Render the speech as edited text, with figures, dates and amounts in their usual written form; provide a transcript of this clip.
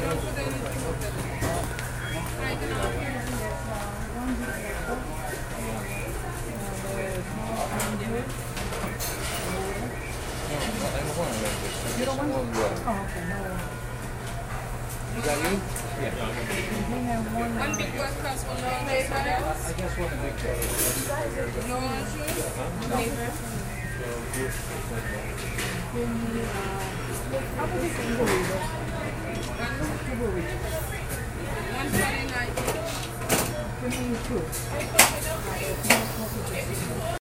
You don't want to? Oh, okay, no. Is that you? Yeah. We have one. One big breakfast, one round paper. I just want to make sure. No shoes? Paper. How much is the burrito? 129. Give me two.